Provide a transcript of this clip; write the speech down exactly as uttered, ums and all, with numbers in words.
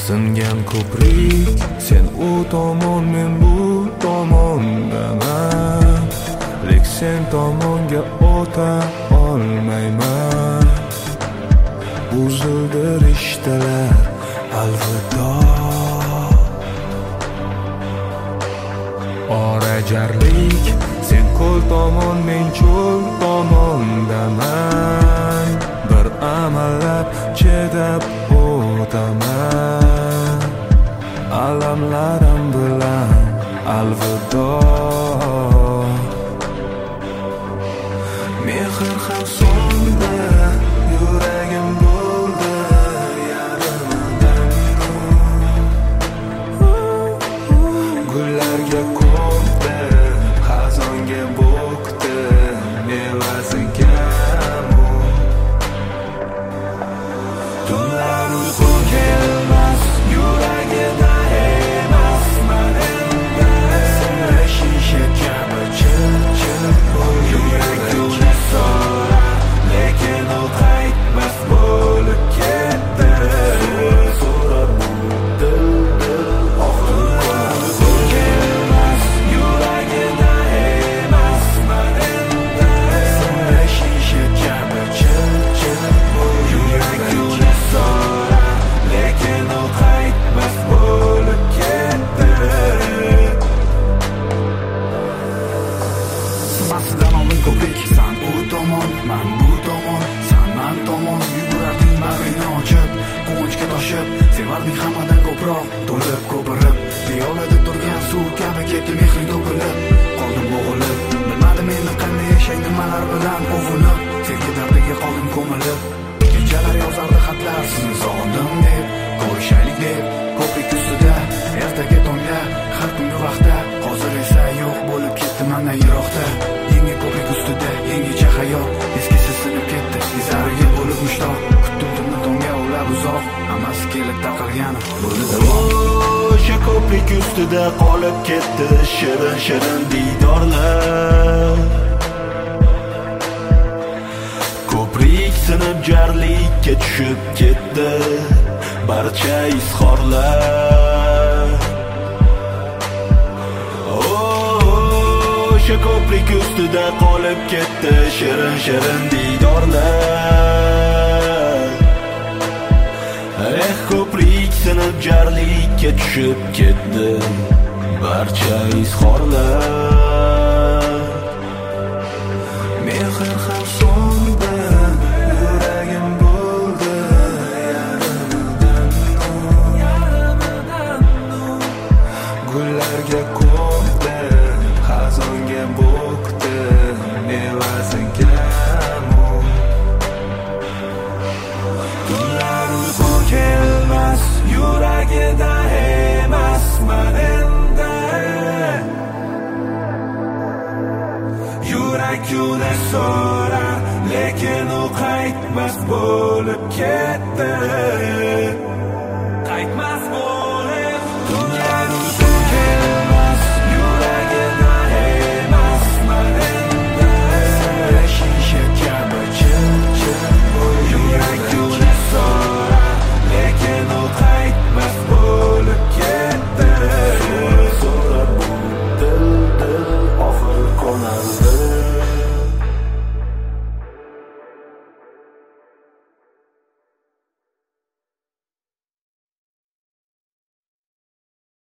Singan ko'prik, sen u tomon, men bu tomondaman. Lek sen tomonga o'ta olmayman. Buzildi rishtalar, alvido. Orajarlik, sen ko'l tomon, men cho'l tomondaman. Bir amallab chidab o'taman. Alamlarim bilan alvido. Mehr ham so'ndi, yuragim bo'ldi yarimdan. Gullarga ko'mdi, xazonga bo'kdi, mevasiga tunlar uyqu kelmas, yuragida emas manimda. Senga shisha kabi chil-chil yurak yo'lda so'ra, lekin u qaytmas bo'lib ketdi. So'rar bu dil-dil oxir kelmas, yuragida emas manimda. Senga shisha kabi chil-chil yurak yo'lda so'ra, lekin u qaytmas bo'lib ketdi. Simasidan oldin ko'prik, san u tomon, man bu tomon, san man tomon. Yugurarding bag'ringni ochib, quvonchga toshib, sevarding hammadan ko'proq, to'lib ko'pirib. Piyolada turgan suv kabi ketdi mehring to'kilib. Qoldim bo'g'ilib, bilmadim endi qanday yashay, nimalar bilan ovunib. Sevgi dardiga qoldim ko'milib. Kechalar yozardi xatlar, sizni sog'indim deb, ko'rishaylik deb. Ko'prik ustida, ertaga tongda, har tungi vaqtda. Hozir esa yo'q bo'lib ketdi mana yiroqda. Yangi ko'prik ustida, yangicha hayot. Eskisi sinib ketdi, izlariga bo'lib mushtoq. Kutdim tunni tongga ulab uzoq, hammasi kelib taqalgani bo'ldi davom. O'sha ko'prik ustida qolib ketdi shirin-shirin diydorlar. Ko'prik sinib jarlikka tushib ketdi barcha izhorlar. O'sha ko'prik ustida qolib ketdi shirin-shirin diydorlar. Eh, ko'prik sinib jarlikka tushib ketdi barcha izhorlar. Mehr ham so'ndi, yuragim bo'ldi yarimdan. Gullarga ko'mdi, xazonga bo'kdi, mevasiga tunlar uyqu kelmas, yuragida emas manimda. Yurak yo'lda so'ra, lekin u qaytmas bo'lib ketdi. Qaytmas